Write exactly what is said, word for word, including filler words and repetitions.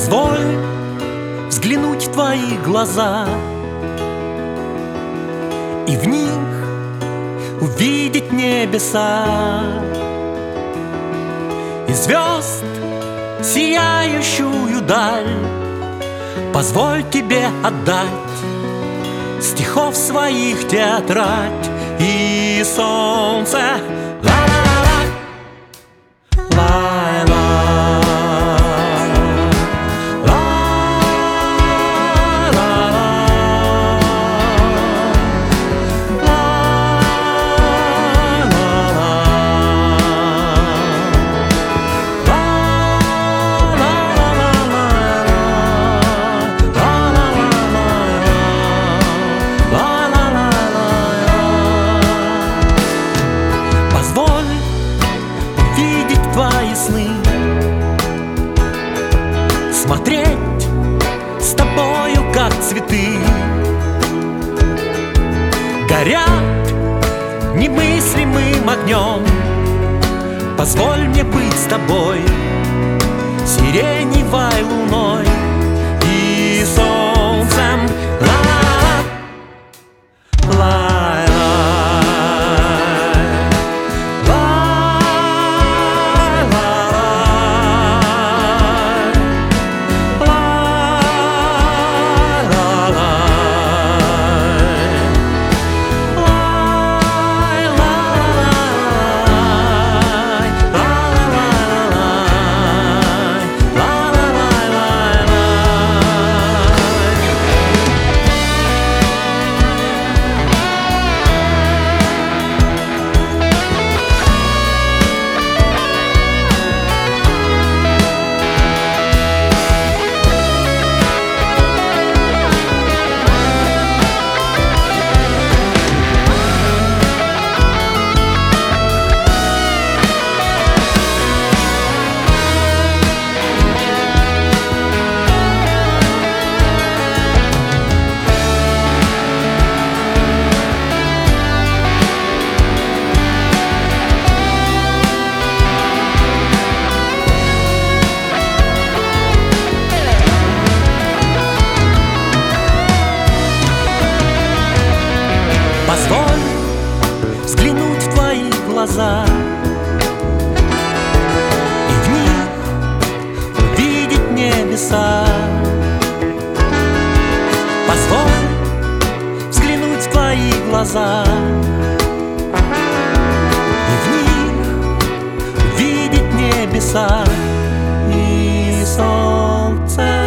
Позволь взглянуть в твои глаза и в них увидеть небеса и звезд, сияющую даль. Позволь тебе отдать стихов своих тетрадь и солнце. Ла-ла-ла-ла, ла-ла. Твои сны, смотреть с тобою, как цветы горят немыслимым огнем. Позволь мне быть с тобой сиреневой луной и солнцем. Ла-ла-ла. Позволь взглянуть в твои глаза и в них увидеть небеса. Позволь взглянуть в твои глаза и в них увидеть небеса и солнце.